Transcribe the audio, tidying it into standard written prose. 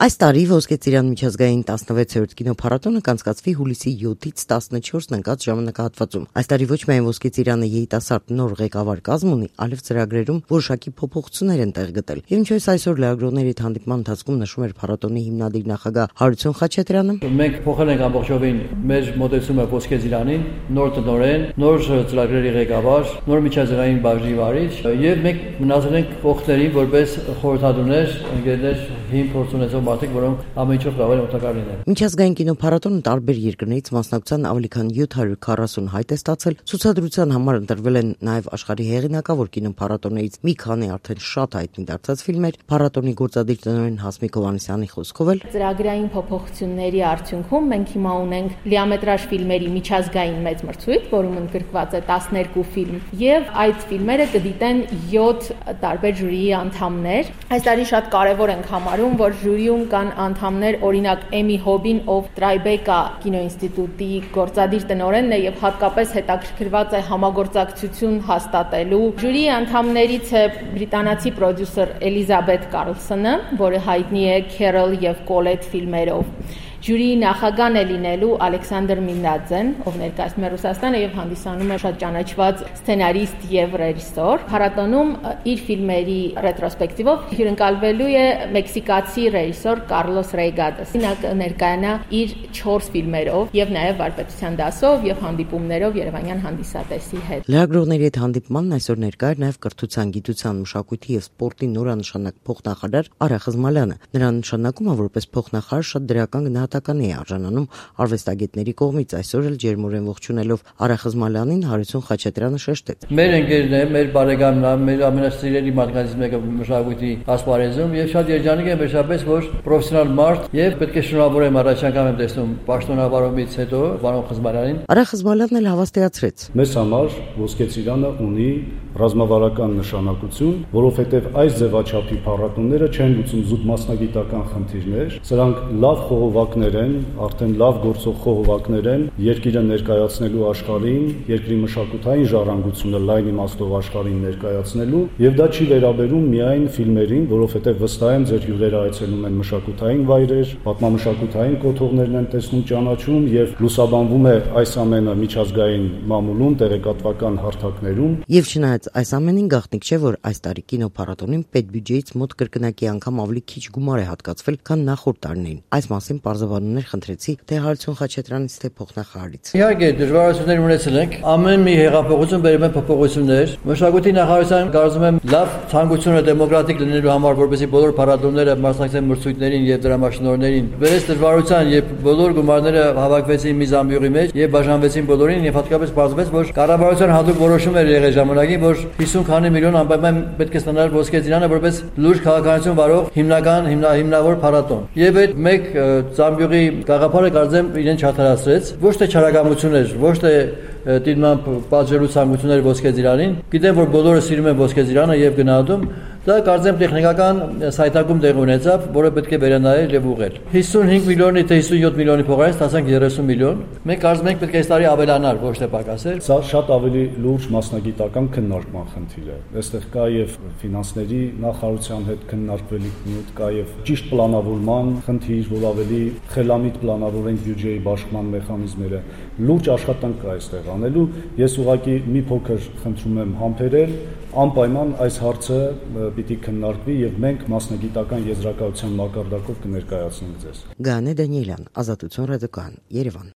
Այս տարի Ոսկե ծիրան միջազգային 16-րդ կինոփառատոնը կանցկացվի հուլիսի 7-ից 14-ն ընկած ժամանակահատվածում։ Այս տարի ոչ միայն Ոսկե ծիրանը երիտասարդ նոր ղեկավար կազմ ունի, այլև ծրագրերում որոշակի փոփոխություններ են տեղ գտել։ Եվ ինչպես այսօր լրագրողների հետ հանդիպման ընթացքում նշում էր փառատոնի հիմնադիր նախագահ Հարություն Խաչատրյանը, մենք փոխել ենք ամբողջովին մեր մոտեցումը Ոսկե ծիրանին, նոր տնօրեն, նոր ծրագրերի ղեկավար, նոր միջազգային բաժնի վարիչ, եւ մենք մնացել ենք կողքներին որպես խորհրդատուներ, ընկերներ, հիմ փորձ ունեցող մարդիկ, որոնք ամեն ինչով կարող են օգտակար լինել։ Միջազգային կինոփառատոնը տարբեր երկրներից մասնակցության ավելի քան 740 հայտ է ստացել։ Ցուցադրության համար ընտրվել են նաև աշխարհի հեղինակավոր կինոփառատոներից մի քանի արդեն շատ հայտնի դարձած ֆիլմեր։ Փառատոնի գործադիր տնօրեն Հասմիկ Հովհաննիսյանի խոսքով էլ ծրագրային փոփոխությունների արդյունքում մենք հիմա ունենք լիամետրաժ ֆիլմերի միջազգային մեծ մրցույթ, որում ընդգրկված է 12 ֆիլմ, եւ այդ ֆիլմերը կդիտեն 7 տարբեր ժյուրիի անդամներ։ Այս տարի շատ կարևոր ենք համարում, որ ժյուրիում կան անդամներ, օրինակ Էմի Հոբին, ով Տրայբեկա կինոինստիտուտի գործադիր տնօրենն է եւ հատկապես հետաքրքրված է համագործակցություն հաստատելու։ Ժյուրիի անդամներից է բրիտանացի պրոդյուսեր Էլիզաբեթ Կարլսոնը, որը հայտնի է Քերոլ եւ Կոլետ ֆիլմերով։ Ժյուրիի նախագահն է լինելու Ալեքսանդր Մինդաձեն, ով ներկայացնում է Ռուսաստանը եւ հանդիսանում է շատ ճանաչված սցենարիստ եւ ռեժիսոր։ Փառատոնում իր ֆիլմերի ռետրոսպեկտիվով հյուրընկալվելու է մեքսիկացի ռեժիսոր Կարլոս Ռեյգադոս։ Նա կներկայանա իր 4 ֆիլմերով եւ նաեւ վարպետության դասով եւ հանդիպումներով Երևանյան հանդիսատեսի հետ։ Լրագրողների հետ հանդիպմանն այսօր ներկա էր նաեւ կրթության, գիտության, մշակույթի եւ սպորտի նորանշանակ փոխնախարար Արա Խզմալյանը։ Նրա նշանակումը որպես փոխնախարար շատ դրական գնահատականի է արժանանում արվեստագետների կողմից։ Այսօր էլ ջերմորեն ողջունելով Արա Խզմալյանին Հարություն Խաչատրյանը շեշտեց. Մեր ընկերն է, մեր բարեկամն է, մեր ամենասիրելի մարդկանցից մեկը մշակույթի ասպարեզում եւ շատ երջանիկ եմ վերջապես, որ պրոֆեսիոնալ մարդ եւ պետք է շնորհավորեմ առաջ անգամ եմ տեսնում պաշտոնավարումից հետո պարոն Խզմալյանին։ Արա Խզմալյանն էլ հավաստիացրեց. Մեզ համար Ոսկե ծիրանը ունի ռազմավարական նշանակություն, որովհետև այս ձևաչափի փառատոնները չեն լուծում զուտ մասնագիտական խնդիրներ, սրանք լավ խողովակներ են, արդեն լավ գործող խողովակներ են երկիրը ներկայացնելու աշխարհին, երկրի մշակութային ժառանգությունը լայն իմաստով աշխարհին ներկայացնելու, եւ դա չի վերաբերում միայն ֆիլմերին, որովհետև վստահ եմ ձեր հյուրերը այցելում են մշակութային վայրեր, պատմամշակութային կոթողներն են տեսնում, ճանաչում եւ լուսաբանվում է այս ամենը միջազգային մամուլում, տեղեկատվական հարթակներում։ Եվ չնայած այս ամենին գաղտնիք չէ, որ այս տարի կինոփառատոնին պետբյուջեից մոտ կրկնակի անգամ ավելի քիչ գումար է հատկացվել, քան նախորդ տարիներին։ Այս մասին պարզաբանումներ խնդրեցի թե Հարություն Խաչատրյանից, թե փոխնախարարից։ Իհարկե դժվարություններ ունեցել ենք, ամեն մի հեղափոխություն բերում է փոփոխություններ։ Մշակույթի նախարարության կարծում եմ լավ ցանկությունը դեմոկրատիկ լինելու համար, որպեսզի բոլոր փառատոները մասնակցեն մրցույթներին եւ դրամաշնորհներին, վերես դժվարության եւ բոլոր գումարները հավաքվեցին մի զամբյուղի մեջ եւ բաժանվեցին բոլորին եւ հատկապես պարզվեց, որ կառավարության հատուկ որոշում էր եղել ժամանակին, որ 50 քանի միլիոն անպայման պետք է ստանալ Ոսկե ծիրանը որպես լուրջ քաղաքականություն վարող հիմնավոր փառատոն։ Եվ այդ մեկ զամբյուղի գաղափարը կարծեմ իրեն չաթարացրեց, ոչ թե չարագամություն էր, ոչ թե դիմամբ պատժելու ցանկություն էր Ոսկե ծիրանին։ Գիտեմ, որ բոլորը սիրում են Ոսկե ծիրանը եւ գնահատում։ Դա կարծեմ տեխնիկական սայթակում տեղ ունեցավ, որը պետք է վերանայել եւ ուղղել։ 55 միլիոնի թե 57 միլիոնի փոխարեն ստացանք 30 միլիոն։ Մենք կարծում ենք պետք է այս տարի ավելանալ, ոչ թե պակասել։ Սա շատ ավելի լուրջ մասնագիտական քննարկման խնդիր է։ Այստեղ կա եւ ֆինանսների նախարարության հետ քննարկվելիք նյութ, կա եւ ճիշտ պլանավորման խնդիր, որ ավելի խելամիտ պլանավորենք բյուջեի բաշխման մեխանիզմները։ Լուրջ աշխատանք կա այստեղ անելու։ Ես ուղղակի մի փոքր խնդրում եմ համբերել, անպայման այս հարցը պիտի քննարկվի եւ մենք մասնագիտական եզրակացության մակարդակով կներկայացնենք ձեզ։ Գանե Դանիելյան, Ազատություն ռադիոկայան, Երևան։